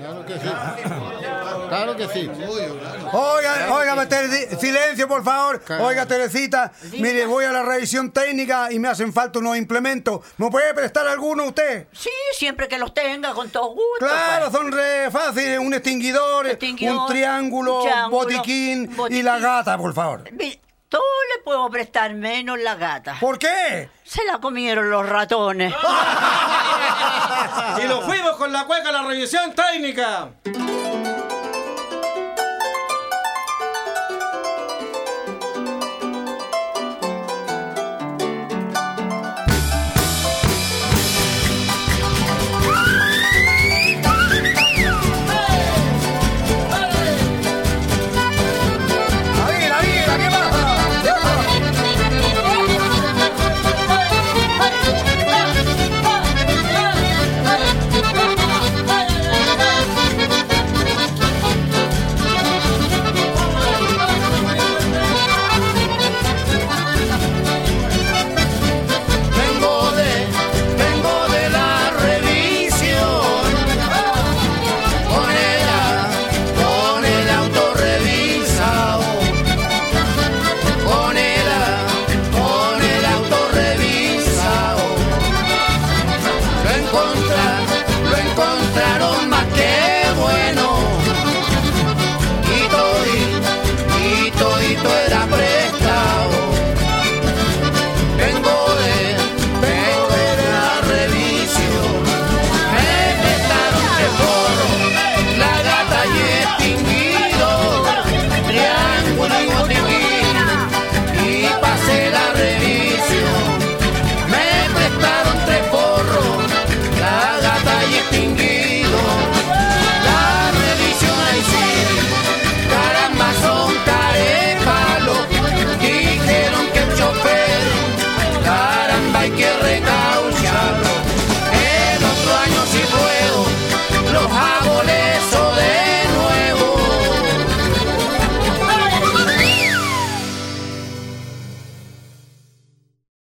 Claro que sí. Claro que sí. Oiga, silencio, por favor. Oiga, Teresita, mire, voy a la revisión técnica y me hacen falta unos implementos. ¿Me puede prestar alguno usted? Sí, siempre que los tenga, con todo gusto. Claro, pues. son re fáciles. Un extinguidor, un triángulo, botiquín y la gata, por favor. Todo le puedo prestar menos la gata. ¿Por qué? Se la comieron los ratones. Y nos fuimos con la cueca a la revisión técnica. Lo encontraron